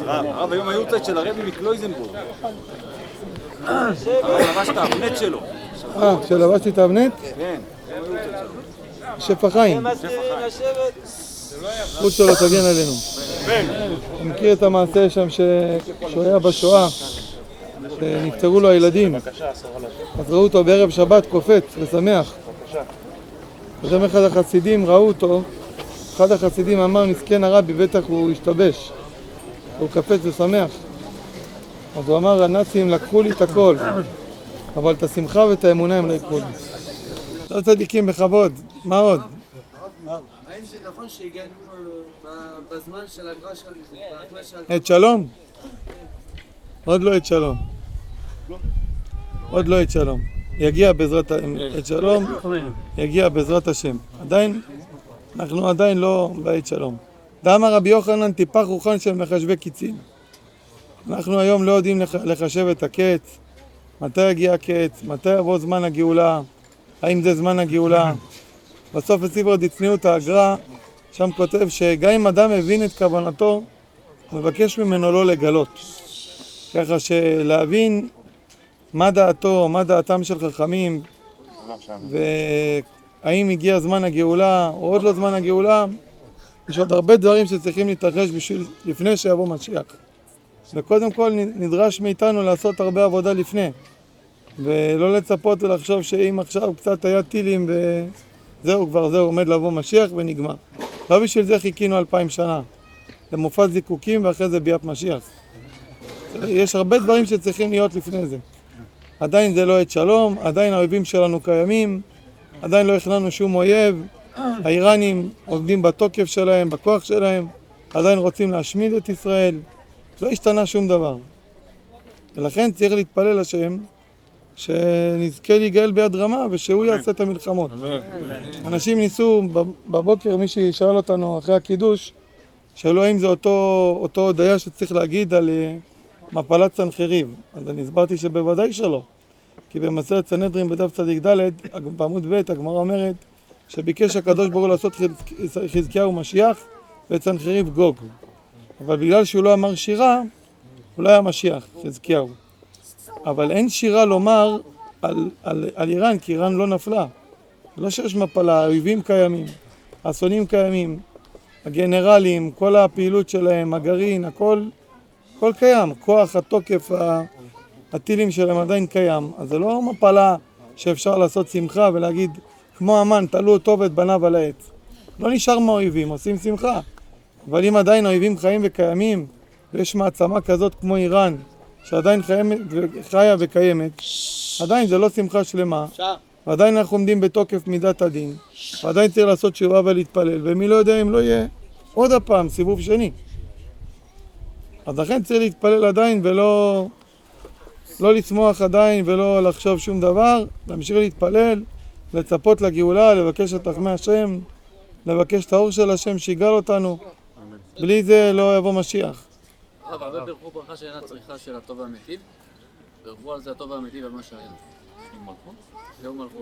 הרב, היום היורצייט של הרבי מקלויזנבורג. הרב לבש את האבנט שלו. שלבשתי את האבנט? כן. שפע חיים. זכות שלו תגן עלינו. אני מכיר את המעשה שם שהוא היה בשואה, שנפטרו לו הילדים. אז ראו אותו בערב שבת קופץ ושמח. אז גם אחד החסידים ראו אותו, אחד החסידים אמר, מסכן הרבי, בטח הוא השתבש. הוא קפץ ושמח. אז הוא אמר, הנאצים לקחו לי את הכל, אבל את השמחה ואת האמונה הם לא יקחו לי. לא צדיקים בכבוד, מה עוד? האם זה נכון שהגענו בזמן של הגרש של... את שלום? עוד לא את שלום. עוד לא את שלום. יגיע בעזרת את שלום, יגיע בעזרת השם. אנחנו עדיין לא בעת שלום. דאמר רבי יוחנן טיפח רוחן של מחשבי קיצין. אנחנו היום לא יודעים לחשב את הקץ, מתי יגיע הקץ, מתי יבוא זמן הגאולה, האם זה זמן הגאולה. בסוף בספר דצניעות הגר"א, שם כותב שגם אם אדם מבין את כוונתו, הוא מבקש ממנו לא לגלות. ככה שלהבין מה דעתו, מה דעתם של חכמים, והאם הגיע זמן הגאולה או עוד לא זמן הגאולה, יש עוד הרבה דברים שצריכים להתרחש לפני שיבוא משיח. וקודם כל נדרש מאיתנו לעשות הרבה עבודה לפני, ולא לצפות ולחשוב שאם עכשיו קצת היה טילים וזהו, כבר זהו, עומד לבוא משיח ונגמר. לא בשביל זה חיכינו 2000 שנה, למופת זיקוקים ואחרי זה ביאת משיח. יש הרבה דברים שצריכים להיות לפני זה. עדיין זה לא עת שלום, עדיין האויבים שלנו קיימים, עדיין לא הכנענו שום אויב, האיראנים עובדים בתוקף שלהם, בכוח שלהם, עדיין רוצים להשמיד את ישראל, לא השתנה שום דבר. ולכן צריך להתפלל השם שנזכה להיגאל ביד רמה ושהוא יעשה את המלחמות. אנשים ניסו בבוקר, מי שישאל אותנו אחרי הקידוש, שאלו האם זה אותו הודיה שצריך להגיד על מפלת סנחריב. אז אני הסברתי שבוודאי שלא. כי במסכת סנהדרין בדף צדיק ד' בעמוד ב' הגמרא אומרת שביקש הקדוש ברוך הוא לעשות חזקיהו משיח ואת סנחריב גוג. אבל בגלל שהוא לא אמר שירה, הוא לא היה משיח, חזקיהו. אבל אין שירה לומר על איראן, כי איראן לא נפלה. לא שיש מפלה, האויבים קיימים, האסונים קיימים, הגנרלים, כל הפעילות שלהם, הגרעין, הכל קיים. כוח, התוקף, הטילים שלהם עדיין קיים. אז זה לא מפלה שאפשר לעשות שמחה ולהגיד, כמו המן, תלו אותו ואת בניו על העץ. לא נשאר מהאויבים, עושים שמחה. אבל אם עדיין האויבים חיים וקיימים, ויש מעצמה כזאת כמו איראן, שעדיין חיה וקיימת, עדיין זה לא שמחה שלמה, ועדיין אנחנו עומדים בתוקף מידת הדין, ועדיין צריך לעשות תשובה ולהתפלל, ומי לא יודע אם לא יהיה עוד הפעם סיבוב שני. אז לכן צריך להתפלל עדיין ולא לצמוח עדיין ולא לחשוב שום דבר, להמשיך להתפלל, לצפות לגאולה, לבקש את רחמי השם, לבקש את האור של השם שיגאל אותנו. בלי זה לא יבוא משיח. הרבה ברכו ברכה שאינה צריכה של הטוב והמיטיב, ברכו על זה הטוב והמיטיב על מה שהיה. זהו מלכות.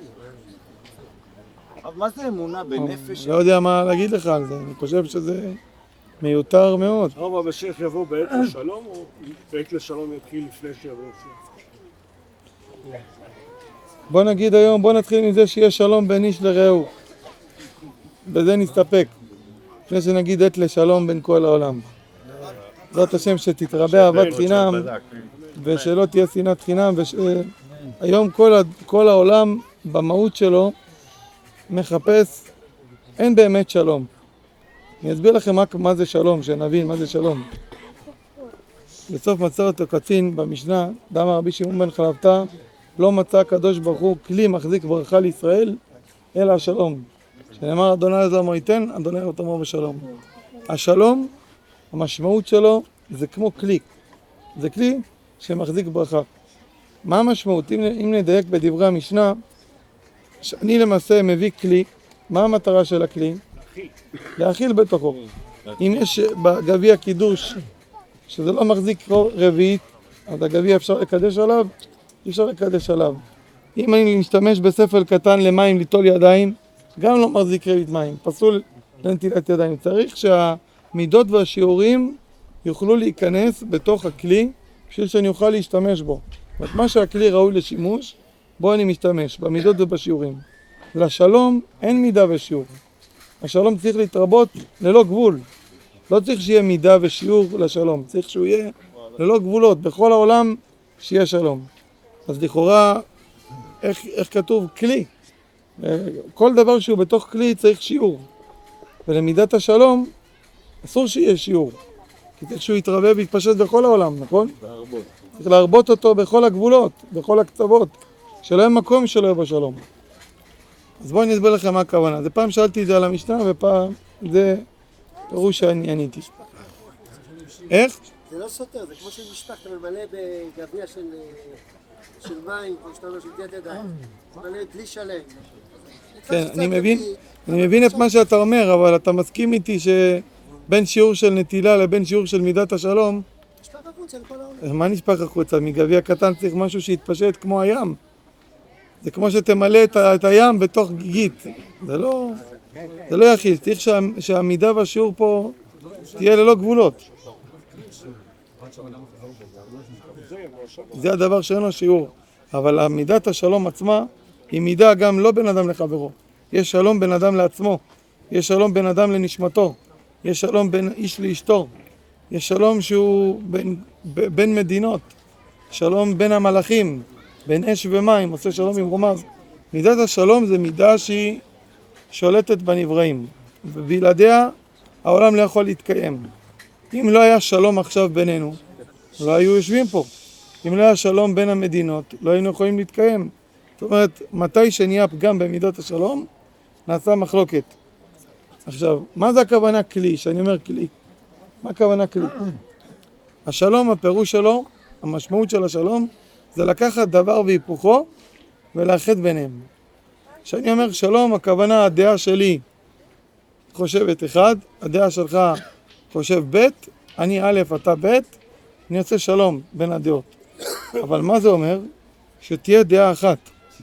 אבל מה זה אמונה בנפש? לא יודע מה להגיד לך על זה, אני חושב שזה מיותר מאוד. הרב המשיח יבוא בעת לשלום או בעת לשלום יתחיל לפני שיבוא משיח? בוא נגיד היום, בוא נתחיל עם זה שיהיה שלום בין איש לרעהו. בזה נסתפק. לפני שנגיד עת לשלום בין כל העולם. זאת השם שתתרבה אהבת חינם ושלא תהיה שנאת חינם. היום כל העולם במהות שלו מחפש, אין באמת שלום. אני אסביר לכם מה זה שלום, שנבין מה זה שלום. בסוף מסכת הקצין במשנה, דאמר רבי שמעון בן חלפתא, לא מצא הקדוש ברוך הוא כלי מחזיק ברכה לישראל אלא השלום. שנאמר אדוני עזר ייתן, אדוני לא תאמר בשלום. השלום, המשמעות שלו זה כמו כלי. זה כלי שמחזיק ברכה. מה המשמעות? אם נדייק בדברי המשנה, שאני למעשה מביא כלי, מה המטרה של הכלי? להאכיל בתוכו. אם יש בגביע קידוש שזה לא מחזיק רביעית, אז הגביע אפשר לקדש עליו, אי אפשר לקדש עליו. אם אני משתמש בספל קטן למים ליטול ידיים, גם לא מחזיק רביעית מים, פסול לנטילת ידיים. צריך שהמידות והשיעורים יוכלו להיכנס בתוך הכלי בשביל שאני אוכל להשתמש בו. זאת אומרת, מה שהכלי ראוי לשימוש, בו אני משתמש, במידות ובשיעורים. לשלום אין מידה ושיעור. השלום צריך להתרבות ללא גבול. לא צריך שיהיה מידה ושיעור לשלום, צריך שהוא יהיה ללא גבולות, בכל העולם שיהיה שלום. אז לכאורה, איך כתוב? כלי. כל דבר שהוא בתוך כלי צריך שיעור. ולמידת השלום אסור שיהיה שיעור. כי צריך שהוא יתרבה ויתפשט בכל העולם, נכון? צריך להרבות אותו בכל הגבולות, בכל הקצוות, שלא יהיה מקום שלא יהיה בשלום. אז בואו אני אסביר לכם מה הכוונה. זה פעם שאלתי את זה על המשנה ופעם זה פירוש שאני עניתי. איך? זה לא סותר, זה כמו שמשפח, אתה ממלא בגביע של מים, כמו שאתה אומר של יד ידיים. ממלא דלי שלם. כן, אני מבין את מה שאתה אומר, אבל אתה מסכים איתי שבין שיעור של נטילה לבין שיעור של מידת השלום, נשפך החוצה לכל העולם. אז מה נשפך החוצה? מגביע קטן צריך משהו שיתפשט כמו הים. זה כמו שתמלא את הים בתוך גיגית. זה לא יחיד, צריך שהמידה והשיעור פה תהיה ללא גבולות. זה הדבר שאין לו שיעור. אבל מידת השלום עצמה היא מידה גם לא בין אדם לחברו. יש שלום בין אדם לעצמו, יש שלום בין אדם לנשמתו, יש שלום בין איש לאשתו, יש שלום שהוא בין מדינות, שלום בין המלאכים, בין אש ומים, עושה שלום עם רומז. מידת השלום זה מידה שהיא שולטת בנבראים, ובלעדיה העולם לא יכול להתקיים. אם לא היה שלום עכשיו בינינו, לא היו יושבים פה. אם לא היה שלום בין המדינות, לא היינו יכולים להתקיים. זאת אומרת, מתי שנהיה פגם במידת השלום, נעשה מחלוקת. עכשיו, מה זה הכוונה כלי? שאני אומר כלי. מה הכוונה כלי? השלום, הפירוש שלו, המשמעות של השלום, זה לקחת דבר והיפוכו ולאחד ביניהם. כשאני אומר שלום, הכוונה, הדעה שלי חושבת אחד, הדעה שלך חושב ב', אני א', אתה ב', אני עושה שלום בין הדעות. אבל מה זה אומר? שתהיה דעה אחת.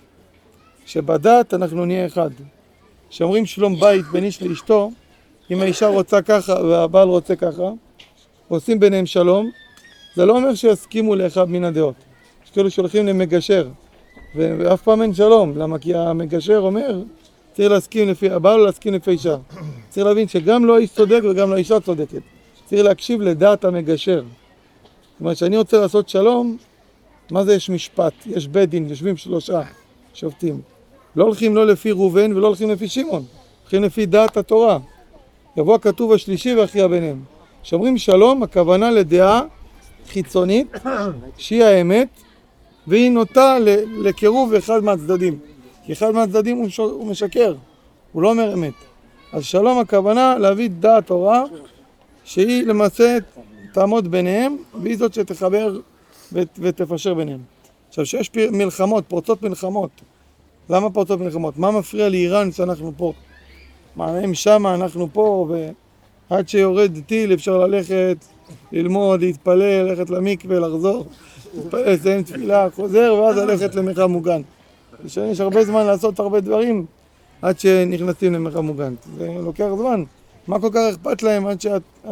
שבדעת אנחנו נהיה אחד. שאומרים שלום בית בין איש לאשתו, אם האישה רוצה ככה והבעל רוצה ככה, ועושים ביניהם שלום, זה לא אומר שיסכימו לאחד מן הדעות. יש כאלה שהולכים למגשר, ואף פעם אין שלום. למה? כי המגשר אומר, צריך להסכים לפי הבעל או להסכים לפי אישה. צריך להבין שגם לא האיש צודק וגם לא האישה צודקת. צריך להקשיב לדעת המגשר. זאת אומרת, שאני רוצה לעשות שלום, מה זה יש משפט? יש בית דין, יושבים 3 שופטים. לא הולכים לא לפי ראובן ולא הולכים לפי שמעון. הולכים לפי דעת התורה. יבוא הכתוב השלישי והכריע ביניהם. שאומרים שלום, הכוונה לדעה חיצונית, שהיא האמת, והיא נוטה לקירוב אחד מהצדדים. כי אחד מהצדדים הוא משקר, הוא לא אומר אמת. אז שלום הכוונה להביא דעת תורה, שהיא למעשה תעמוד ביניהם, והיא זאת שתחבר ותפשר ביניהם. עכשיו, שיש מלחמות, פורצות מלחמות. למה פורצות מלחמות? מה מפריע לאיראן שאנחנו פה? מה, הם שמה, אנחנו פה, ועד שיורד טיל אפשר ללכת, ללמוד, להתפלל, ללכת למקווה, לחזור, להתפלל, לסיים תפילה, חוזר, ואז ללכת למרחב מוגן. יש הרבה זמן לעשות הרבה דברים עד שנכנסים למרחב מוגן. זה לוקח זמן. מה כל כך אכפת להם עד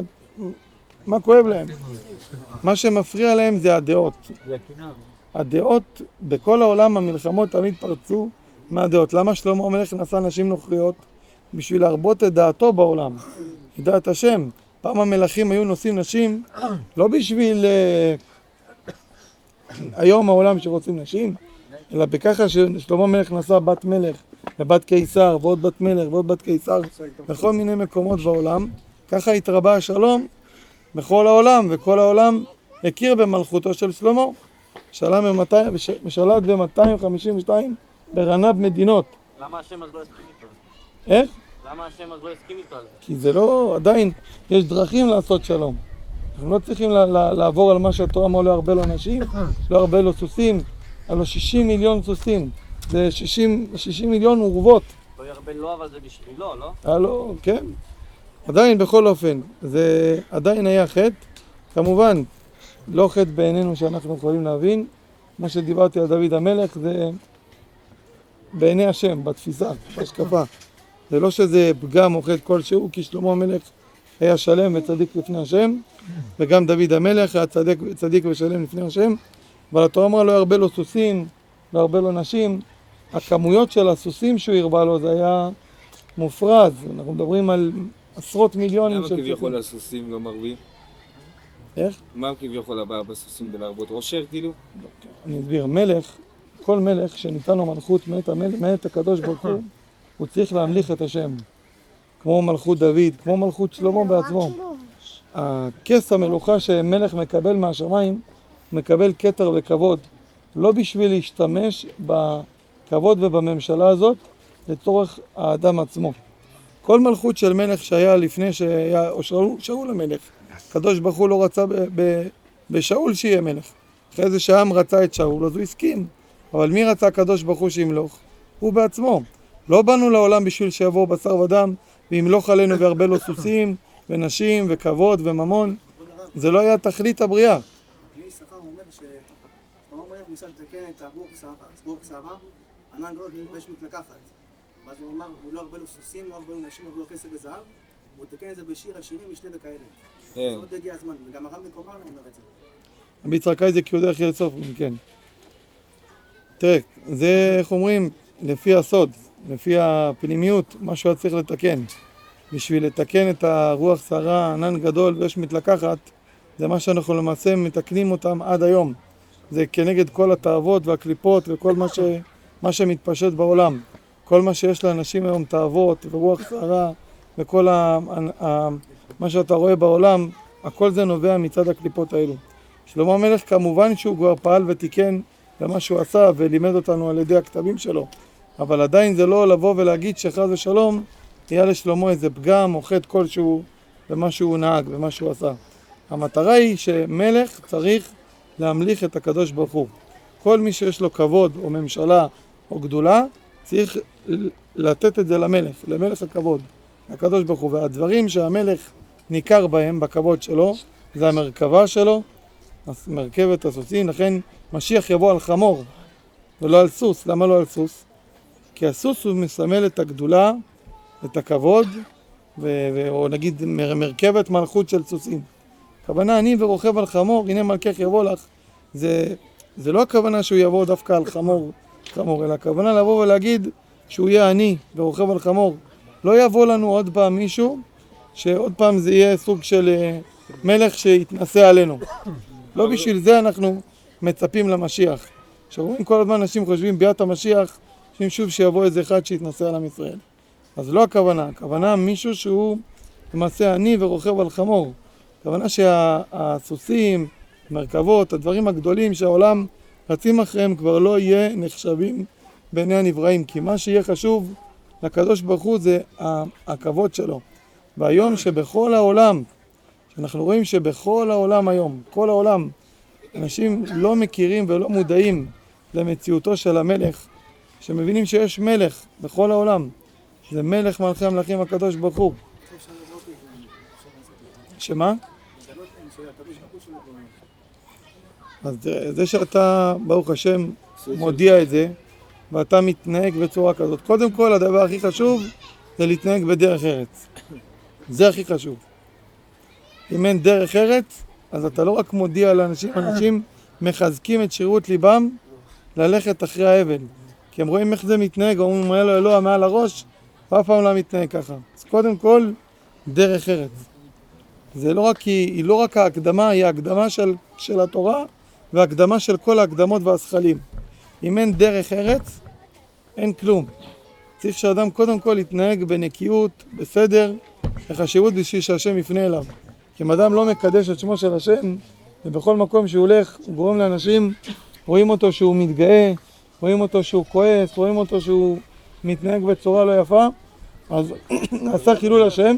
מה כואב להם? מה שמפריע להם זה הדעות. הדעות, בכל העולם המלחמות תמיד פרצו מהדעות. למה שלמה המלך נשא נשים נוכריות? בשביל להרבות את דעתו בעולם, את דעת השם. פעם המלכים היו נושאים נשים, לא בשביל היום העולם שרוצים נשים, אלא בככה ששלמה המלך נשא בת מלך ובת קיסר ועוד בת מלך ועוד בת קיסר בכל מיני מקומות בעולם. ככה התרבה השלום בכל העולם, וכל העולם הכיר במלכותו של שלמה. שלט ב-252 ברנב מדינות. למה השם אז לא הסכים איתו? איך? למה השם אז לא הסכים איתו? כי זה לא, עדיין יש דרכים לעשות שלום. אנחנו לא צריכים לעבור על מה שהתורה אמרה, לא הרבה לו אנשים, לא הרבה לו סוסים, אלו 60 מיליון סוסים. זה 60 מיליון אורוות. לא ירבה לו, אבל זה בשבילו, לא? לא, כן. עדיין בכל אופן, זה עדיין היה חטא. כמובן, לא חטא בעינינו שאנחנו יכולים להבין. מה שדיברתי על דוד המלך זה בעיני השם, בתפיסה, בהשקפה. זה לא שזה פגם או חטא כלשהו, כי שלמה המלך היה שלם וצדיק לפני השם, וגם דוד המלך היה צדיק ושלם לפני השם, אבל התורה אמרה לא ירבה לו סוסים, לא ירבה לו נשים. הכמויות של הסוסים שהוא הרבה לו זה היה מופרז, אנחנו מדברים על עשרות מיליונים למה של כביכול הסוסים לא מרבים? איך? מה כביכול הבא בסוסים בלהרבות עושר כאילו? אני אסביר, כל מלך שניתן לו מלכות מאת הקדוש ברוך הוא צריך להמליך את השם, כמו מלכות דוד, כמו מלכות שלמה בעצמו. הכס המלוכה שמלך מקבל מהשמיים, מקבל כתר וכבוד, לא בשביל להשתמש בכבוד ובממשלה הזאת, לצורך האדם עצמו. כל מלכות של מלך שהיה לפני שהיה, או שאול המלך, הקדוש ברוך הוא לא רצה בשאול שיהיה מלך. אחרי זה שהעם רצה את שאול, אז הוא הסכים. אבל מי רצה הקדוש ברוך הוא שימלוך? הוא בעצמו. לא באנו לעולם בשביל שיבוא בשר ודם, וימלוך עלינו וירבה לו סוסים, ונשים, וכבוד, וממון. זה לא היה תכלית הבריאה. בני שכר אומר שפרעה המלך ניסה לתקן את הבור שערה, ענן גדול ויש מתלקחת. ואז הוא אמר, הוא לא הרבה לו סוסים, לא הרבה לו נשים, לא הרבה לו כסף וזהב, הוא תקן את זה בשיר השירים, משתה וכאלה. כן. עוד הגיע הזמן, וגם הרב מקומר אומר את זה. רבי יצחק אייזק יהודה יחיה לסוף, כן. תראה, זה איך אומרים, לפי הסוד, לפי הפנימיות, משהו היה צריך לתקן. בשביל לתקן את הרוח שערה, ענן גדול ויש מתלקחת, זה מה שאנחנו למעשה מתקנים אותם עד היום. זה כנגד כל התאוות והקליפות וכל מה שמתפשט בעולם. כל מה שיש לאנשים היום תאוות ורוח שערה וכל מה שאתה רואה בעולם, הכל זה נובע מצד הקליפות האלו. שלמה המלך כמובן שהוא כבר פעל ותיקן במה שהוא עשה ולימד אותנו על ידי הכתבים שלו, אבל עדיין זה לא לבוא ולהגיד שחס ושלום יהיה לשלמה איזה פגם או חטא כלשהו במה שהוא נהג, במה שהוא עשה. המטרה היא שמלך צריך להמליך את הקדוש ברוך הוא. כל מי שיש לו כבוד או ממשלה או גדולה צריך לתת את זה למלך הכבוד, הקדוש ברוך הוא. והדברים שהמלך ניכר בהם בכבוד שלו זה המרכבה שלו, מרכבת הסוסים. לכן משיח יבוא על חמור ולא על סוס. למה לא על סוס? כי הסוס הוא מסמל את הגדולה, את הכבוד, או נגיד מרכבת מלכות של סוסים. הכוונה אני ורוכב על חמור, הנה מלכך יבוא לך. זה לא הכוונה שהוא יבוא דווקא על חמור, אלא הכוונה לבוא ולהגיד שהוא יהיה אני ורוכב על חמור. לא יבוא לנו עוד פעם מישהו שעוד פעם זה יהיה סוג של מלך שיתנסה עלינו. לא בשביל זה אנחנו מצפים למשיח. שרואים כל הזמן אנשים חושבים ביאת המשיח, חושבים שוב שיבוא איזה אחד שיתנסה על עם ישראל. אז לא הכוונה מישהו שהוא למעשה אני ורוכב על חמור. הכוונה שהסוסים, מרכבות, הדברים הגדולים שהעולם רצים אחריהם כבר לא יהיה נחשבים בעיני הנבראים, כי מה שיהיה חשוב לקדוש ברוך הוא זה הכבוד שלו. והיום שבכל העולם, שאנחנו רואים שבכל העולם היום, כל העולם, אנשים לא מכירים ולא מודעים למציאותו של המלך, שמבינים שיש מלך בכל העולם, זה מלך מלכי המלכים הקדוש ברוך הוא. שמה? אז זה שאתה, ברוך השם, מודיע את זה, ואתה מתנהג בצורה כזאת. קודם כל, הדבר הכי חשוב זה להתנהג בדרך ארץ. זה הכי חשוב. אם אין דרך ארץ, אז אתה לא רק מודיע לאנשים, אנשים מחזקים את שירות ליבם ללכת אחרי האבן. כי הם רואים איך זה מתנהג, אומרים, היה לו אלוה מעל הראש, ואף פעם לא מתנהג ככה. אז קודם כל, דרך ארץ. זה לא רק, היא לא רק ההקדמה, היא ההקדמה של התורה, וההקדמה של כל ההקדמות והשכלים. אם אין דרך ארץ, אין כלום. צריך שאדם קודם כל יתנהג בנקיות, בסדר, לחשיבות בשביל שהשם יפנה אליו. כי אם אדם לא מקדש את שמו של השם, ובכל מקום שהוא הולך, הוא גורם לאנשים, רואים אותו שהוא מתגאה, רואים אותו שהוא כועס, רואים אותו שהוא מתנהג בצורה לא יפה, אז עשה חילול השם.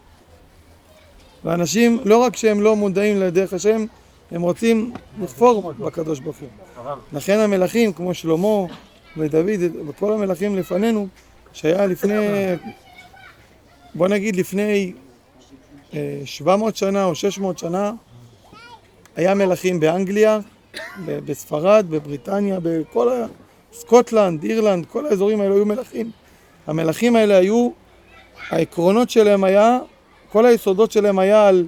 ואנשים, לא רק שהם לא מודעים לדרך השם, הם רוצים לכפור בקדוש ברוך הוא. לכן המלכים כמו שלמה ודוד וכל המלכים לפנינו, שהיה לפני, בוא נגיד לפני 700 שנה או 600 שנה, היה מלכים באנגליה, בספרד, בבריטניה, בכל סקוטלנד, אירלנד, כל האזורים האלו היו מלכים. המלכים האלה היו, העקרונות שלהם היה, כל היסודות שלהם היה על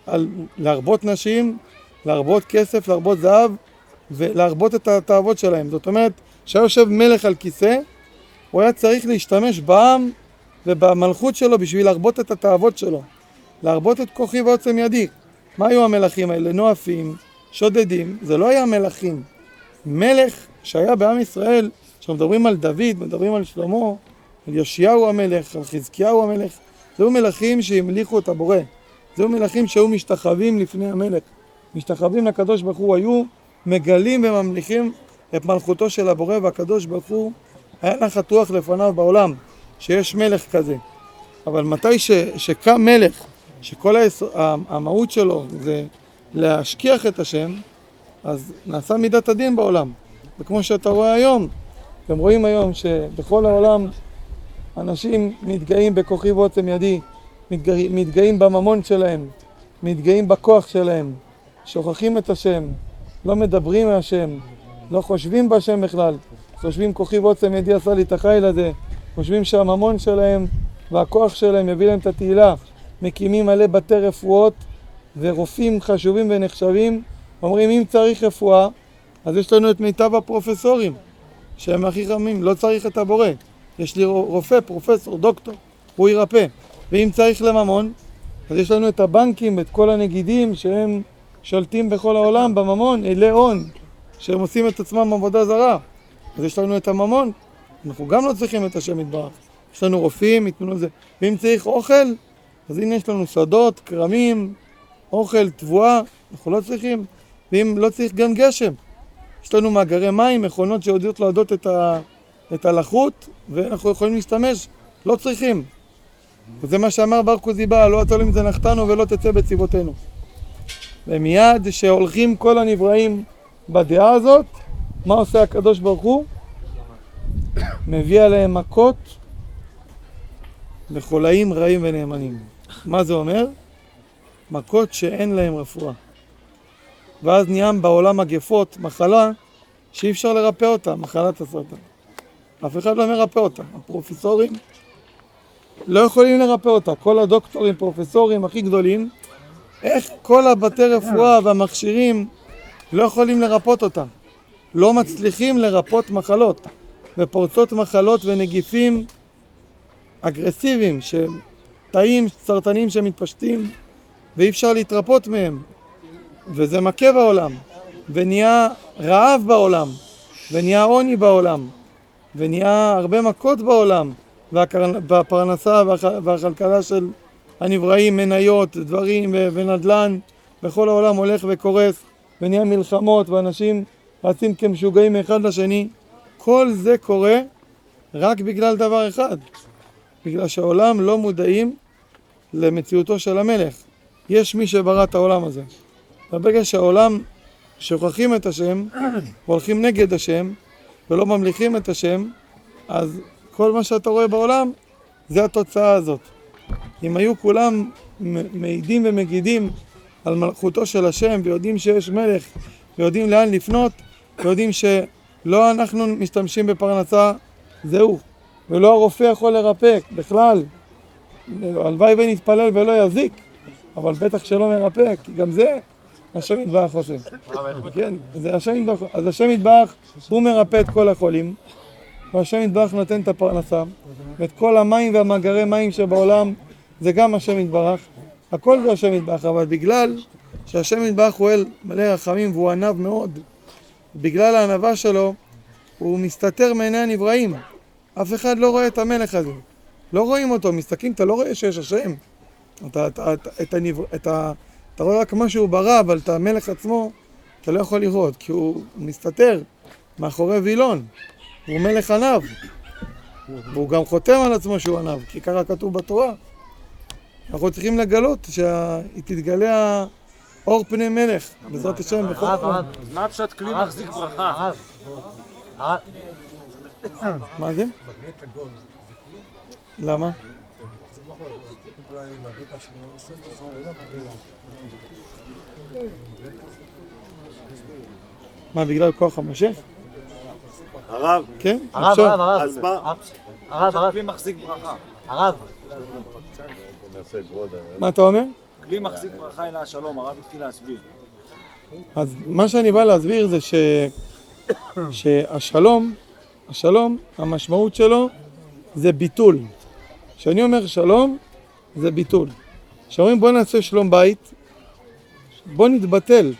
על להרבות נשים, להרבות כסף, להרבות זהב, ולהרבות את התאוות שלהם. זאת אומרת, כשהיה יושב מלך על כיסא, הוא היה צריך להשתמש בעם ובמלכות שלו בשביל להרבות את התאוות שלו. להרבות את כוחי ועוצם ידי. מה היו המלכים האלה? נואפים, שודדים, זה לא היה מלכים. מלך שהיה בעם ישראל, כשאנחנו מדברים על דוד, מדברים על שלמה, על יאשיהו המלך, על חזקיהו המלך, זהו מלכים שהמליכו את הבורא. זהו מלכים שהיו משתחווים לפני המלך. משתחווים לקדוש ברוך הוא, היו מגלים וממליכים את מלכותו של הבורא, והקדוש ברוך הוא היה נחת רוח לפניו בעולם, שיש מלך כזה. אבל מתי שקם מלך, שכל המהות שלו זה להשכיח את השם, אז נעשה מידת הדין בעולם. וכמו שאתה רואה היום, אתם רואים היום שבכל העולם אנשים מתגאים בכוחי ועוצם ידי, מתגאים בממון שלהם, מתגאים בכוח שלהם, שוכחים את השם, לא מדברים מהשם, לא חושבים בשם בכלל, חושבים כוחי ועוצם ידי עשה לי את החיל הזה, חושבים שהממון שלהם והכוח שלהם יביא להם את התהילה, מקימים מלא בתי רפואות ורופאים חשובים ונחשבים, אומרים אם צריך רפואה, אז יש לנו את מיטב הפרופסורים, שהם הכי חמים, לא צריך את הבורא. יש לי רופא, פרופסור, דוקטור, הוא ירפא. ואם צריך לממון, אז יש לנו את הבנקים, את כל הנגידים שהם שולטים בכל העולם בממון, אלי הון, שהם עושים את עצמם עבודה זרה. אז יש לנו את הממון, אנחנו גם לא צריכים את השם יתברך. יש לנו רופאים, יתנו לזה. ואם צריך אוכל, אז הנה יש לנו שדות, קרמים, אוכל, תבואה, אנחנו לא צריכים. ואם לא צריך גם גשם, יש לנו מאגרי מים, מכונות שיודעות להדות את הלחות, ואנחנו יכולים להשתמש, לא צריכים. וזה מה שאמר בר כוזיבא, לא תולים זנחתנו ולא תצא בצבאותינו. ומיד שהולכים כל הנבראים בדעה הזאת, מה עושה הקדוש ברוך הוא? מביא עליהם מכות לחולאים רעים ונאמנים. מה זה אומר? מכות שאין להם רפואה. ואז נהיה בעולם מגפות, מחלה שאי אפשר לרפא אותה, מחלת הסרטן. אף אחד לא מרפא אותה. הפרופסורים לא יכולים לרפא אותה. כל הדוקטורים, פרופסורים הכי גדולים, איך כל הבתי רפואה והמכשירים לא יכולים לרפות אותה. לא מצליחים לרפות מחלות. ופורצות מחלות ונגיפים אגרסיביים, תאים סרטנים שמתפשטים ואי אפשר להתרפות מהם. וזה מכה בעולם, ונהיה רעב בעולם, ונהיה עוני בעולם, ונהיה הרבה מכות בעולם, והפרנסה והכלכלה של הנבראים, מניות, דברים ונדלן, בכל העולם הולך וקורס, ונהיה מלחמות, ואנשים רצים כמשוגעים מאחד לשני. כל זה קורה רק בגלל דבר אחד, בגלל שהעולם לא מודעים למציאותו של המלך. יש מי שברא את העולם הזה. וברגע שהעולם שוכחים את השם, והולכים נגד השם, ולא ממליכים את השם, אז כל מה שאתה רואה בעולם, זה התוצאה הזאת. אם היו כולם מעידים ומגידים על מלכותו של השם, ויודעים שיש מלך, ויודעים לאן לפנות, ויודעים שלא אנחנו משתמשים בפרנסה, זהו. ולא הרופא יכול לרפא, בכלל. הלוואי ונתפלל ולא יזיק, אבל בטח שלא מרפא, כי גם זה השם יתברך עושה. כן, זה השם יתברך. אז השם יתברך הוא מרפא את כל החולים, והשם יתברך נותן את הפרנסה, ואת כל המים והמאגרי מים שבעולם זה גם השם יתברך. הכל זה השם יתברך, אבל בגלל שהשם יתברך הוא אל מלא רחמים והוא ענב מאוד, בגלל הענבה שלו הוא מסתתר מעיני הנבראים. אף אחד לא רואה את המלך הזה, לא רואים אותו, מסתכלים, אתה לא רואה שיש השם. אתה רואה רק משהו ברא, אבל את המלך עצמו אתה לא יכול לראות, כי הוא מסתתר מאחורי וילון. הוא מלך ענב, והוא גם חותם על עצמו שהוא ענב, כי ככה כתוב בתורה. אנחנו צריכים לגלות שתתגלה אור פני מלך, בעזרת השם בכל פעם. אז מה הפשט כלי מחזיק ברכה? מה זה? למה? מה, בגלל כוח המשך? הרב, כן? הרב, אז מה? הרב, כלי מחזיק ברכה. הרב. מה אתה אומר? כלי מחזיק ברכה אלא השלום, הרב התחיל להסביר. אז מה שאני בא להסביר זה שהשלום, המשמעות שלו זה ביטול. כשאני אומר שלום, זה ביטול. כשאומרים בוא נעשה שלום בית, בוא נתבטל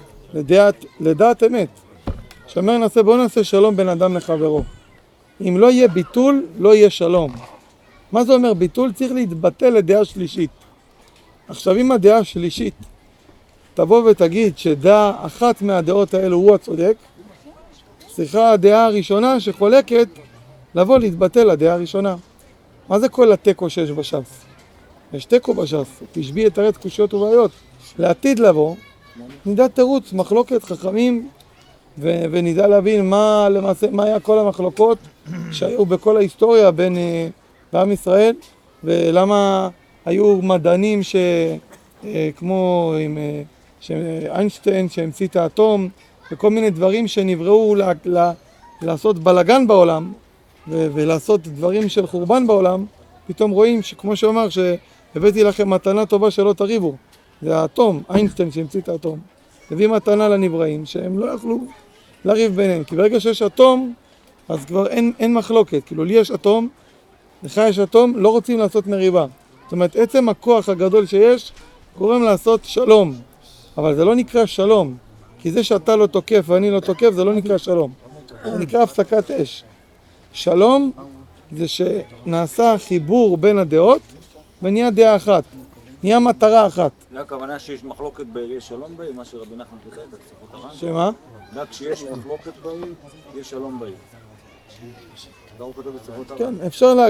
לדעת אמת. כשאומר בוא נעשה שלום בין אדם לחברו. אם לא יהיה ביטול, לא יהיה שלום. מה זה אומר ביטול? צריך להתבטל לדעה שלישית. עכשיו אם הדעה השלישית תבוא ותגיד שדעה אחת מהדעות האלו הוא הצודק, צריכה הדעה הראשונה שחולקת לבוא להתבטל לדעה הראשונה. מה זה כל התיקו שיש בש"ס? יש תיקו בש"ס, תשבי את הרת קושיות ובעיות. לעתיד לבוא, נדע תירוץ, מחלוקת חכמים, ונדע להבין מה למעשה, מה היה כל המחלוקות שהיו בכל ההיסטוריה בין בעם ישראל, ולמה היו מדענים כמו איינשטיין שהמציא את האטום, וכל מיני דברים שנבראו לעשות בלגן בעולם, ולעשות דברים של חורבן בעולם. פתאום רואים שכמו שאומר שהבאתי לכם מתנה טובה שלא תריבו, זה האטום, איינשטיין שהמציא את האטום, הביא מתנה לנבראים שהם לא יכלו לריב ביניהם, כי ברגע שיש אטום אז כבר אין מחלוקת. כאילו לי יש אטום, לך יש אטום, לא רוצים לעשות מריבה. זאת אומרת עצם הכוח הגדול שיש גורם לעשות שלום, אבל זה לא נקרא שלום, כי זה שאתה לא תוקף ואני לא תוקף זה לא נקרא שלום, זה נקרא הפסקת אש. שלום זה שנעשה חיבור בין הדעות ונהיה דעה אחת, נהיה מטרה אחת. זה הכוונה שיש מחלוקת בעיר, יש שלום בעיר, מה שרבי נחמן כותב את שיחות הר"ן? שמה? רק כשיש מחלוקת בעיר, יש שלום בעיר. זה הוא כותב את שיחות הר"ן. כן,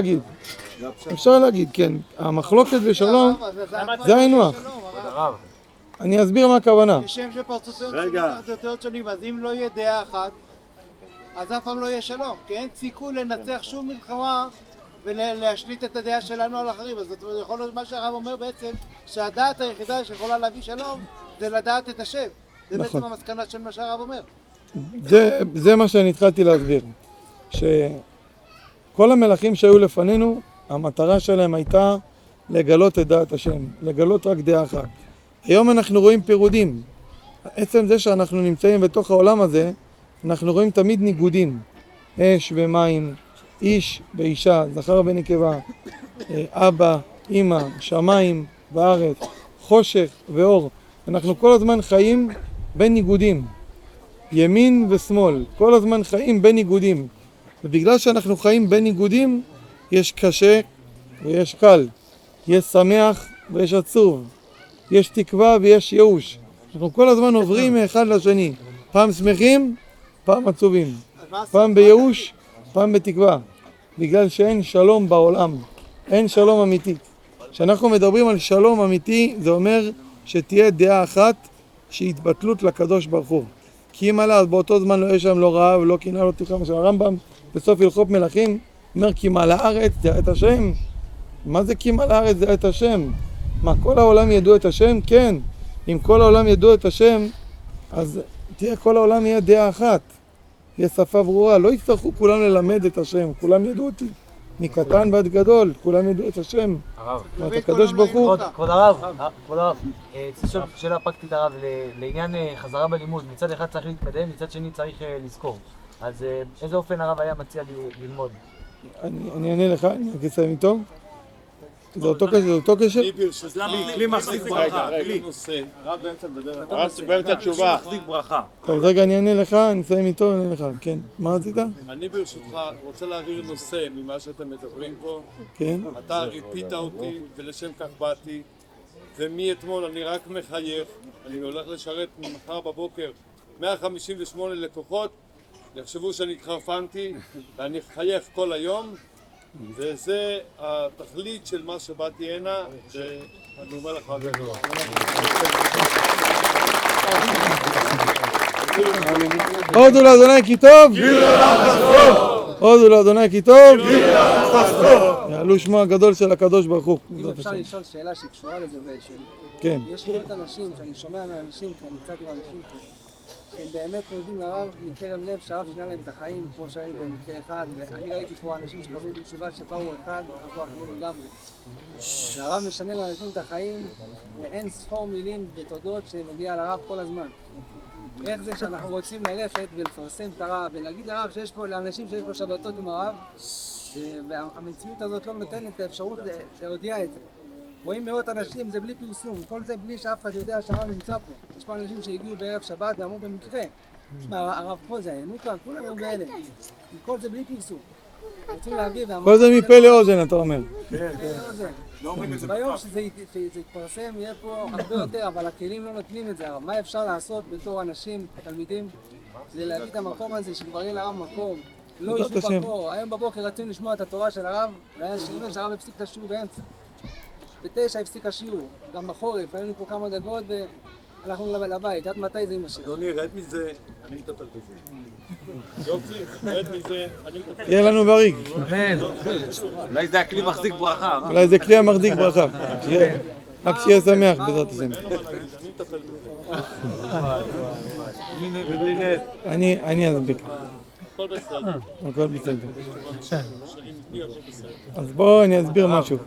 אפשר להגיד, כן. המחלוקת ושלום זה היינו הך. אני אסביר מה הכוונה. כשם שפרצופיהם של דעות שונים, אז אם לא יהיה דעה אחת, אז אף פעם לא יהיה שלום, כי אין סיכוי לנצח שום מלחמה ולהשליט את הדעה שלנו על אחרים. אז יכול להיות מה שהרב אומר בעצם, שהדעת היחידה שיכולה להביא שלום זה לדעת את השם. זה בעצם המסקנה של מה שהרב אומר. זה מה שאני התחלתי להסביר, שכל המלכים שהיו לפנינו, המטרה שלהם הייתה לגלות את דעת השם, לגלות רק דעה אחת. היום אנחנו רואים פירודים. עצם זה שאנחנו נמצאים בתוך העולם הזה, אנחנו רואים תמיד ניגודים. אש ומים, איש ואישה, זכר ונקבה, אבא, אמא, שמיים וארץ, חושך ואור. אנחנו כל הזמן חיים בין ניגודים, ימין ושמאל, כל הזמן חיים בין ניגודים. ובגלל שאנחנו חיים בין ניגודים, יש קשה ויש קל, יש שמח ויש עצוב, יש תקווה ויש ייאוש. אנחנו כל הזמן עוברים מאחד לשני, פעם שמחים, פעם עצובים, פעם בייאוש, פעם בתקווה, בגלל שאין שלום בעולם, אין שלום אמיתי. כשאנחנו מדברים על שלום אמיתי, זה אומר שתהיה דעה אחת שהיא התבטלות לקדוש ברוך הוא. כי אם עלה, אז באותו זמן לא יש שם לא רעב, לא קנאה, לא תקווה. מה שהרמב"ם בסוף הלכות מלכים אומר כי מלא הארץ זה את השם. מה זה כי מלא הארץ זה את השם? מה, כל העולם ידעו את השם? כן. אם כל העולם ידעו את השם, אז תהיה כל העולם יהיה דעה אחת. יהיה שפה ברורה, לא יצטרכו כולם ללמד את השם, כולם ידעו אותי. מקטן ועד גדול, כולם ידעו את השם. הרב. את הקדוש ברוך הוא. כבוד הרב, שאלה פרקטית הרב, לעניין חזרה בלימוד, מצד אחד צריך להתקדם, מצד שני צריך לזכור. אז איזה אופן הרב היה מציע ללמוד? אני אענה לך, אני רק אסיים איתו. זה אותו קשר? כלי מחזיק ברכה, כלי. הרב באמצע תשובה. מחזיק ברכה. טוב, רגע, אני אענה לך, אני אסיים איתו, אני אענה לך. כן, מה רצית? אני ברשותך רוצה להעביר נושא ממה שאתם מדברים פה. כן. אתה ריפית אותי ולשם כך באתי, ומאתמול אני רק מחייך. אני הולך לשרת ממחר בבוקר 158 לקוחות, יחשבו שאני התחרפנתי ואני חייך כל היום, וזה התכלית של מה שבאתי הנה, ואני אומר לך גדול. הודו לאדוני כי טוב, הודו לאדוני כי טוב, יעלו שמו הגדול של הקדוש ברוך הוא. אם אפשר לשאול שאלה שקשורה לזה, כן. יש באמת אנשים, שאני שומע מאנשים, כי אני קצת עם אנשים פה, הם באמת נותנים לרב מקרב לב שהרב שינה להם את החיים, כמו שהיינו במקרה אחד, ואני ראיתי פה אנשים שחזרו בישיבה שבאו אחד, ואנחנו אחרים לגמרי. והרב משנה לאנשים את החיים, ואין ספור מילים ותודות שמגיע לרב כל הזמן. איך זה שאנחנו רוצים ללכת ולפרסם את הרב, ולהגיד לרב שיש פה, לאנשים שיש פה שבתות עם הרב, והמציאות הזאת לא נותנת את האפשרות להודיע את זה. רואים מאות אנשים, זה בלי פרסום, כל זה בלי שאף אחד יודע שהרב נמצא פה. יש פה אנשים שהגיעו בערב שבת ואמרו במקרה, הרב פה זה הינוקה, כולם היו באלה. כל זה בלי פרסום. רוצים להביא ואמרו... כל זה מפה לאוזן, אתה אומר. ביום שזה יתפרסם יהיה פה הרבה יותר, אבל הכלים לא נותנים את זה. מה אפשר לעשות בתור אנשים, תלמידים, זה להביא את המקום הזה, שכבר יהיה לרב מקום. לא ישבו בקור, היום בבוקר רצינו לשמוע את התורה של הרב, והיה שירים שהרב הפסיק את השיעור באמצע. ב9 הפסיק השיעור, גם בחורף, היינו פה כמה דקות והלכנו לבית, עד מתי זה יימשך? אדוני, רד מזה, אני מטפל בזה. יופי, רד מזה, אני מטפל בזה. יהיה לנו בריא. אולי זה הכלי מחזיק ברכה. אולי זה כלי המחזיק ברכה. רק שיהיה שמח בעזרת השם. אני אסביר. הכל בסדר. אז בואו אני אסביר משהו.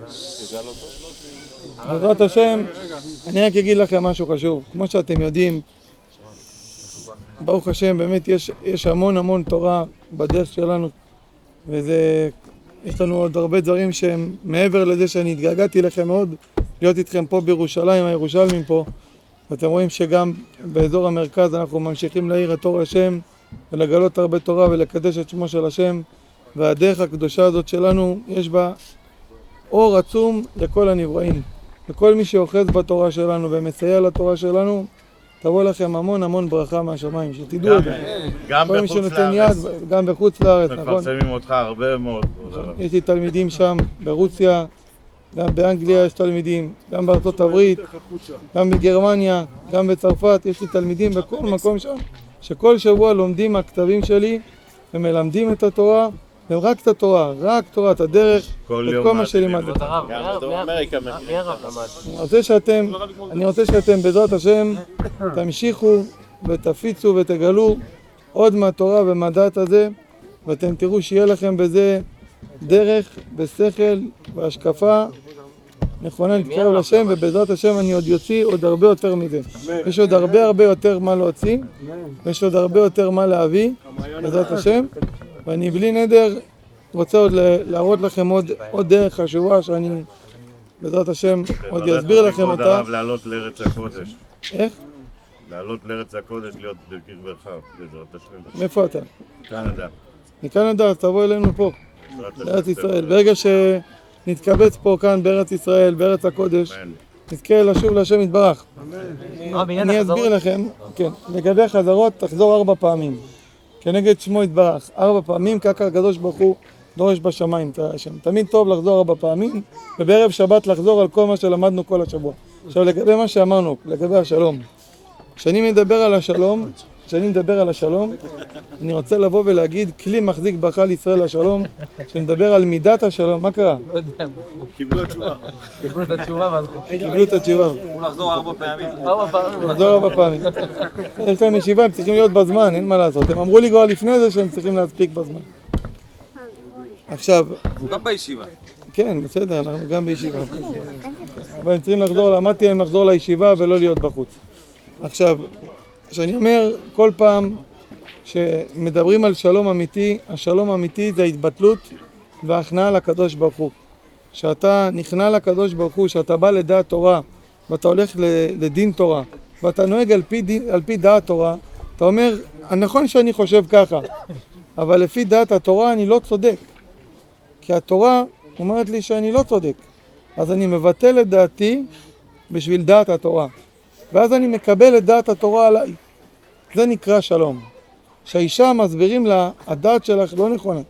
בעזרת השם, אני רק אגיד לכם משהו חשוב. כמו שאתם יודעים, ברוך השם, באמת יש המון תורה בדרך שלנו, יש לנו עוד הרבה דברים שהם מעבר לזה שאני התגעגעתי לכם מאוד, להיות איתכם פה בירושלים, הירושלמים פה, ואתם רואים שגם באזור המרכז אנחנו ממשיכים להאיר את אור השם ולגלות הרבה תורה ולקדש את שמו של השם, והדרך הקדושה הזאת שלנו יש בה אור עצום לכל הנבראים. לכל מי שאוחז בתורה שלנו ומסייע לתורה שלנו, תבוא לכם המון ברכה מהשמיים, שתדעו את זה. גם בחוץ לארץ. גם בחוץ לארץ, נכון. מפרסמים אותך הרבה מאוד. יש לי תלמידים שם ברוסיה, גם באנגליה יש תלמידים, גם בארצות הברית, גם בגרמניה, גם בצרפת, יש לי תלמידים בכל מקום שם, שכל שבוע לומדים הכתבים שלי ומלמדים את התורה, ורק את התורה, רק תורת הדרך, את כל מה שלימדתי. אני רוצה שאתם בעזרת השם תמשיכו ותפיצו ותגלו עוד מהתורה ומהדעת הזה, ואתם תראו שיהיה לכם בזה דרך, בשכל, בהשקפה נכונה להתקרב לשם, ובעזרת השם אני עוד יוציא עוד הרבה יותר מזה. יש עוד הרבה יותר מה להוציא, ויש עוד הרבה יותר מה להביא, בעזרת השם. ואני בלי נדר רוצה עוד להראות לכם עוד דרך חשובה שאני בעזרת השם עוד אסביר לכם אותה. עוד הרב לעלות לארץ הקודש. איך? לעלות לארץ הקודש להיות בקרבך, בעזרת השם. מאיפה אתה? קנדה. מקנדה, אז תבוא אלינו פה, לארץ ישראל. ברגע שנתקבץ פה כאן בארץ ישראל, בארץ הקודש, נזכה לשוב להשם יתברך. אני אסביר לכם, כן, לגבי החזרות תחזור 4 פעמים. כנגד שמו יתברך, 4 פעמים, ככה הקדוש ברוך הוא דורש בשמיים את השם. תמיד טוב לחזור 4 פעמים, ובערב שבת לחזור על כל מה שלמדנו כל השבוע. עכשיו לגבי מה שאמרנו, לגבי השלום. כשאני מדבר על השלום, אני רוצה לבוא ולהגיד, כלי מחזיק ברכה לישראל השלום, שמדבר על מידת השלום. מה קרה? קיבלו התשובה. קיבלו את התשובה. הוא לחזור 4 פעמים. לחזור 4 פעמים. יש להם ישיבה, הם צריכים להיות בזמן, אין מה לעשות. הם אמרו לי כבר לפני זה שהם צריכים להספיק בזמן. עכשיו... הוא גם בישיבה. כן, בסדר, אנחנו גם בישיבה. אבל הם צריכים לחזור, למדתי להם לחזור לישיבה ולא להיות בחוץ. עכשיו, כשאני אומר כל פעם שמדברים על שלום אמיתי, השלום האמיתי זה ההתבטלות וההכנעה לקדוש ברוך הוא. שאתה נכנע לקדוש ברוך הוא, שאתה בא לדעת תורה, ואתה הולך לדין תורה, ואתה נוהג על פי דעת תורה, אתה אומר, נכון שאני חושב ככה, אבל לפי דעת התורה אני לא צודק. כי התורה אומרת לי שאני לא צודק. אז אני מבטל את דעתי בשביל דעת התורה. ואז אני מקבל את דעת התורה עליי. זה נקרא שלום. שהאישה מסבירים לה, הדעת שלך לא נכונה.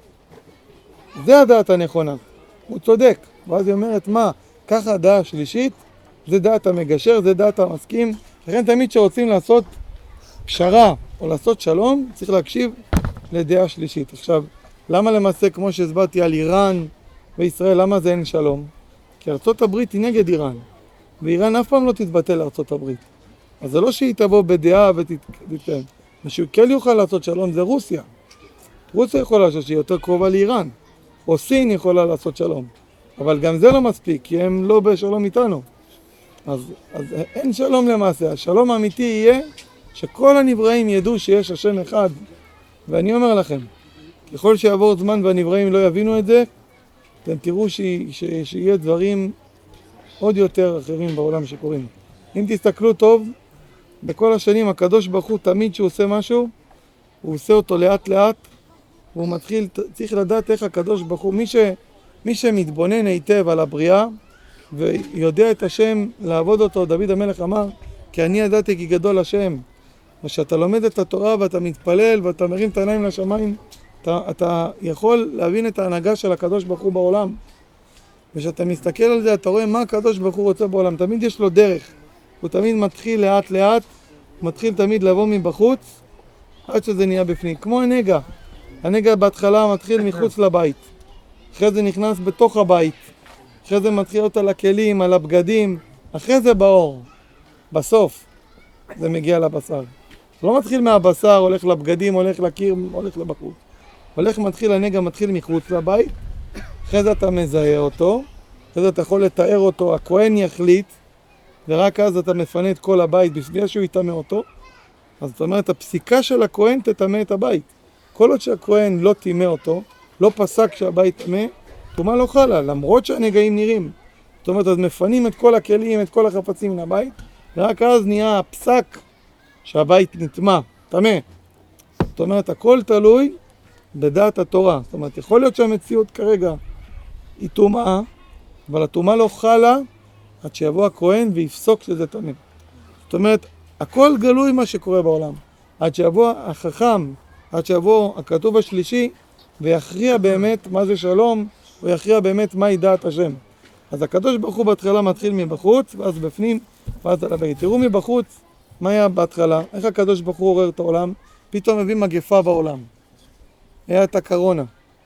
זה הדעת הנכונה. הוא צודק. ואז היא אומרת, מה? ככה הדעה השלישית, זה דעת המגשר, זה דעת המסכים. לכן תמיד שרוצים לעשות פשרה או לעשות שלום, צריך להקשיב לדעה שלישית. עכשיו, למה למעשה, כמו שהסברתי על איראן וישראל, למה זה אין שלום? כי ארצות הברית היא נגד איראן. ואיראן אף פעם לא תתבטל לארצות הברית. אז זה לא שהיא תבוא בדעה ותתקיים. ושהוא כן יוכל לעשות שלום זה רוסיה. רוסיה יכולה לעשות שהיא יותר קרובה לאיראן, או סין יכולה לעשות שלום. אבל גם זה לא מספיק, כי הם לא בשלום איתנו. אז אין שלום למעשה. השלום האמיתי יהיה שכל הנבראים ידעו שיש השם אחד. ואני אומר לכם, ככל שיעבור זמן והנבראים לא יבינו את זה, אתם תראו שיהיה דברים עוד יותר אחרים בעולם שקורים. אם תסתכלו טוב, בכל השנים הקדוש ברוך הוא תמיד שהוא עושה משהו, הוא עושה אותו לאט לאט, והוא מתחיל, צריך לדעת איך הקדוש ברוך הוא, מי שמתבונן היטב על הבריאה, ויודע את השם לעבוד אותו, דוד המלך אמר, כי אני ידעתי כי גדול השם. וכשאתה לומד את התורה ואתה מתפלל ואתה מרים את העיניים לשמיים, אתה יכול להבין את ההנהגה של הקדוש ברוך הוא בעולם. וכשאתה מסתכל על זה, אתה רואה מה הקדוש ברוך הוא רוצה בעולם. תמיד יש לו דרך. הוא תמיד מתחיל לאט לאט, מתחיל תמיד לבוא מבחוץ, עד שזה נהיה בפנים. כמו הנגע. הנגע בהתחלה מתחיל מחוץ לבית. אחרי זה נכנס בתוך הבית. אחרי זה מתחיל אותה לכלים, על הבגדים. אחרי זה באור. בסוף זה מגיע לבשר. זה לא מתחיל מהבשר, הולך לבגדים, הולך לקיר, הולך לבחוץ. מתחיל הנגע, מתחיל מחוץ לבית. אחרי זה אתה מזהה אותו. אחרי זה אתה יכול לתאר אותו. הכהן יחליט. ורק אז אתה מפנה את כל הבית בשביל שהוא יטמא אותו. אז זאת אומרת, הפסיקה של הכהן תטמא את הבית. כל עוד שהכהן לא טימא אותו, לא פסק שהבית טמא, טומאה לא חלה, למרות שהנגעים נראים. זאת אומרת, אז מפנים את כל הכלים, את כל החפצים מן הבית, ורק אז נהיה הפסק שהבית נטמא, טמא. זאת אומרת, הכל תלוי בדעת התורה. זאת אומרת, יכול להיות שהמציאות כרגע היא טומאה, אבל הטומאה לא חלה עד שיבוא הכהן ויפסוק שזה טמא. זאת אומרת, הכל גלוי מה שקורה בעולם. עד שיבוא החכם, עד שיבוא הכתוב השלישי, ויכריע באמת מה זה שלום, ויכריע באמת מהי דעת השם. אז הקדוש ברוך הוא בהתחלה מתחיל מבחוץ, ואז בפנים, ואז על הבית. תראו מבחוץ, מה היה בהתחלה? איך הקדוש ברוך הוא עורר את העולם? פתאום הביא מגפה בעולם. היה את הקורונה.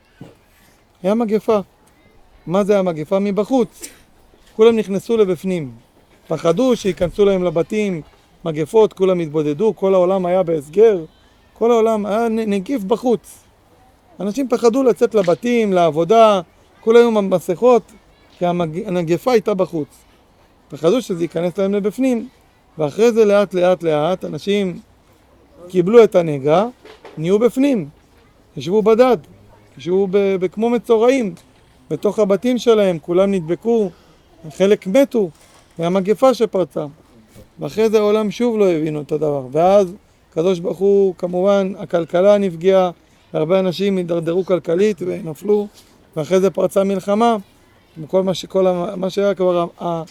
היה מגפה. מה זה המגפה? מבחוץ. כולם נכנסו לבפנים. פחדו שיכנסו להם לבתים, מגפות, כולם התבודדו, כל העולם היה בהסגר, כל העולם היה נגיף בחוץ. אנשים פחדו לצאת לבתים, לעבודה, כל היום המסכות, כי המגפה הייתה בחוץ. פחדו שזה ייכנס להם לבפנים, ואחרי זה לאט לאט לאט אנשים קיבלו את הנגע, נהיו בפנים, ישבו בדד, ישבו כמו מצורעים, בתוך הבתים שלהם, כולם נדבקו, חלק מתו, והמגפה שפרצה. ואחרי זה העולם שוב לא הבינו את הדבר. ואז הקדוש ברוך הוא, כמובן, הכלכלה נפגעה, והרבה אנשים הידרדרו כלכלית ונפלו, ואחרי זה פרצה מלחמה, וכל מה שהיה כבר,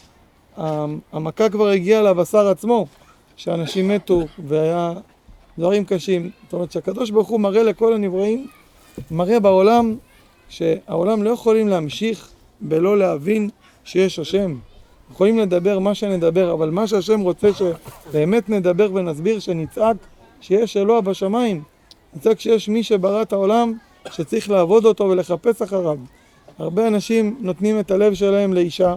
המכה כבר הגיעה לבשר עצמו, שאנשים מתו, והיה דברים קשים. זאת אומרת שהקדוש ברוך הוא מראה לכל הנבראים, מראה בעולם, שהעולם לא יכולים להמשיך בלא להבין שיש השם. יכולים לדבר מה שנדבר, אבל מה שהשם רוצה שבאמת נדבר ונסביר, שנצעק שיש אלוה בשמיים. נצעק שיש מי שברא את העולם, שצריך לעבוד אותו ולחפש אחריו. הרבה אנשים נותנים את הלב שלהם לאישה,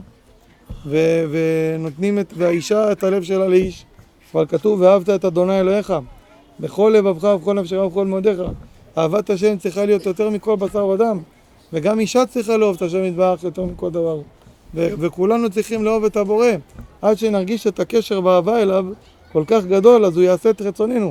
והאישה את הלב שלה לאיש. אבל כתוב, ואהבת את אדוני אלוהיך, בכל לבבך ובכל נפשך ובכל מאודיך. אהבת השם צריכה להיות יותר מכל בשר ודם, וגם אישה צריכה לאהוב את השם יתברך יותר מכל דבר. וכולנו צריכים לאהוב את הבורא, עד שנרגיש את הקשר באהבה אליו כל כך גדול, אז הוא יעשה את רצוננו.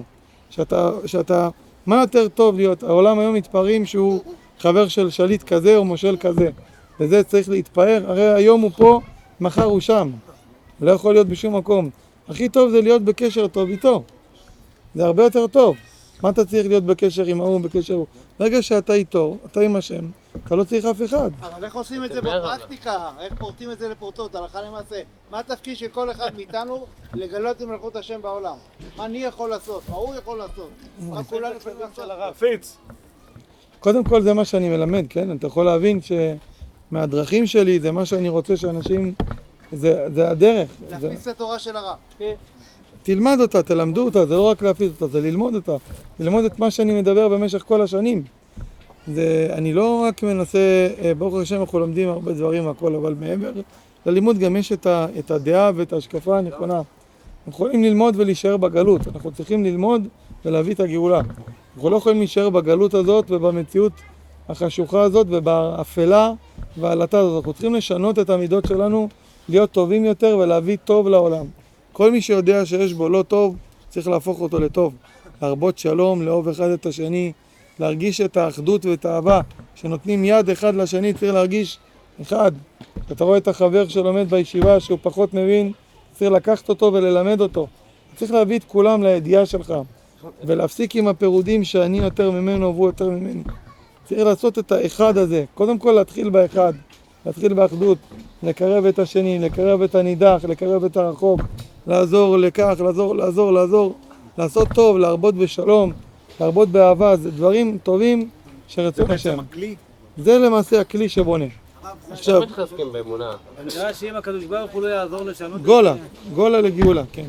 מה יותר טוב להיות? העולם היום מתפארים שהוא חבר של שליט כזה או מושל כזה, וזה צריך להתפאר. הרי היום הוא פה, מחר הוא שם, לא יכול להיות בשום מקום. הכי טוב זה להיות בקשר טוב איתו, זה הרבה יותר טוב. מה אתה צריך להיות בקשר עם ההוא, בקשר הוא? ברגע שאתה איתו, אתה עם השם, אתה לא צריך אף אחד. אבל איך עושים את זה בפרקטיקה? איך פורטים את זה לפורטות, הלכה למעשה? מה התפקיד של כל אחד מאיתנו לגלות את מלכות השם בעולם? מה אני יכול לעשות? מה הוא יכול לעשות? מה כולנו יכולים לעשות? פיץ. קודם כל זה מה שאני מלמד, כן? אתה יכול להבין שמהדרכים שלי זה מה שאני רוצה שאנשים, זה הדרך. להכניס את התורה של הרב. תלמד אותה, תלמדו אותה, זה לא רק להפיץ אותה, זה ללמוד אותה. ללמוד את מה שאני מדבר במשך כל השנים. אני לא רק מנסה, ברוך השם אנחנו לומדים הרבה דברים הכל, אבל מעבר ללימוד גם יש את הדעה ואת ההשקפה הנכונה. אנחנו יכולים ללמוד ולהישאר בגלות, אנחנו צריכים ללמוד ולהביא את הגאולה. אנחנו לא יכולים להישאר בגלות הזאת ובמציאות החשוכה הזאת ובאפלה והעלתה הזאת. אנחנו צריכים לשנות את המידות שלנו, להיות טובים יותר ולהביא טוב לעולם. כל מי שיודע שיש בו לא טוב, צריך להפוך אותו לטוב. להרבות שלום, לאהוב אחד את השני, להרגיש את האחדות ואת האהבה. שנותנים יד אחד לשני, צריך להרגיש אחד. אתה רואה את החבר שלומד בישיבה שהוא פחות מבין, צריך לקחת אותו וללמד אותו. צריך להביא את כולם לידיעה שלך, ולהפסיק עם הפירודים שאני יותר ממנו והוא יותר ממני. צריך לעשות את האחד הזה. קודם כל להתחיל באחד, להתחיל באחדות, לקרב את השני, לקרב את הנידח, לקרב את הרחוק, לעזור לכך, לעזור, לעשות טוב, להרבות בשלום, להרבות באהבה. זה דברים טובים שרצון השם. זה למעשה הכלי שבונה. עכשיו, נראה שאם הקדוש ברוך הוא לא יעזור לשנות... גולה לגאולה, כן.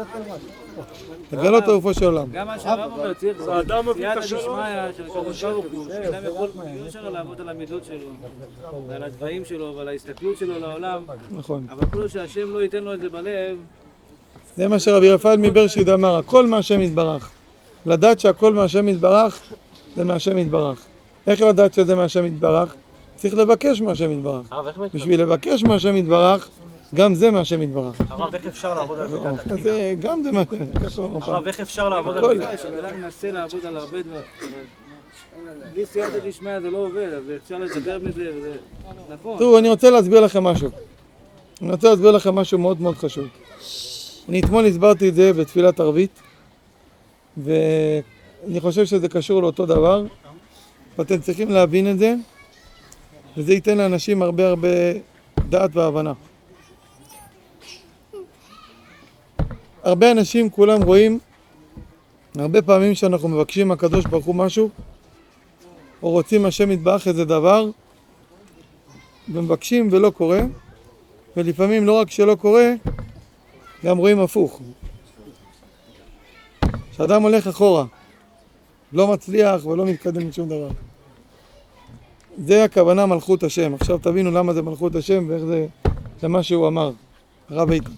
לגלות הרפואה של העולם. גם מה שהרב אומר, צריך סייעתא דשמיא של הקדוש ברוך הוא, שאדם יכול אפשר לעבוד על המידות שלו, ועל הדברים שלו, ועל ההסתכלות שלו לעולם. נכון. אבל כל שהשם לא ייתן לו את זה בלב... זה מה שרבי רפאל מברשיד אמר, הכל מהשם יתברך. לדעת שהכל מהשם יתברך, זה מהשם יתברך. איך לדעת שזה מהשם יתברך? צריך לבקש מהשם יתברך. בשביל לבקש מהשם יתברך, גם זה מהשם יתברך. הרב, איך אפשר לעבוד על זה? זה גם זה מהשם. הרב, איך אפשר לעבוד על זה? כשאדם מנסה לעבוד על הרבה דברים. בלי סייעתא דשמיא זה לא עובד, אז אפשר לדבר מזה, וזה נכון. תראו, אני רוצה להסביר לכם משהו. אני רוצה להסביר לכם משהו מאוד מאוד חשוב. אני אתמול הסברתי את זה בתפילת ערבית, ואני חושב שזה קשור לאותו דבר, ואתם צריכים להבין את זה, וזה ייתן לאנשים הרבה דעת והבנה. הרבה אנשים כולם רואים, הרבה פעמים שאנחנו מבקשים מהקדוש ברוך הוא משהו, או רוצים השם יתברך איזה דבר, ומבקשים ולא קורה, ולפעמים לא רק שלא קורה, גם רואים הפוך. שאדם הולך אחורה, לא מצליח ולא מתקדם לשום דבר. זה הכוונה מלכות השם. עכשיו תבינו למה זה מלכות השם ואיך זה מה שהוא אמר, הרב איתן.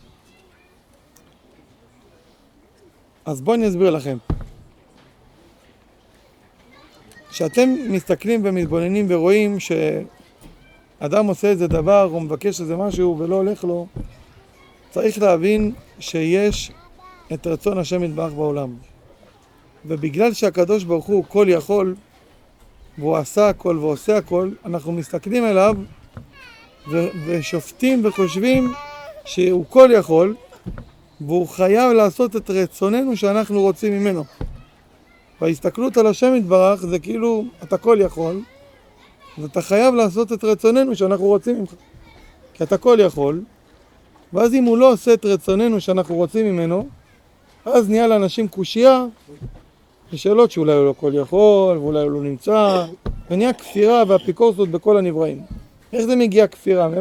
אז בואו אני אסביר לכם. כשאתם מסתכלים ומתבוננים ורואים שאדם עושה איזה דבר או מבקש איזה משהו ולא הולך לו, צריך להבין שיש את רצון השם יתברך בעולם. ובגלל שהקדוש ברוך הוא כל יכול, והוא עשה הכל ועושה הכל, אנחנו מסתכלים אליו ושופטים וחושבים שהוא כל יכול, והוא חייב לעשות את רצוננו שאנחנו רוצים ממנו. וההסתכלות על השם יתברך זה כאילו אתה כל יכול, ואתה חייב לעשות את רצוננו שאנחנו רוצים ממך. כי אתה כל יכול, ואז אם הוא לא עושה את רצוננו שאנחנו רוצים ממנו, אז נהיה לאנשים קושייה, ושאלות שאולי הוא לא כל יכול, ואולי הוא לא נמצא, ונהיה כפירה והאפיקורסות בכל הנבראים. איך זה מגיע כפירה?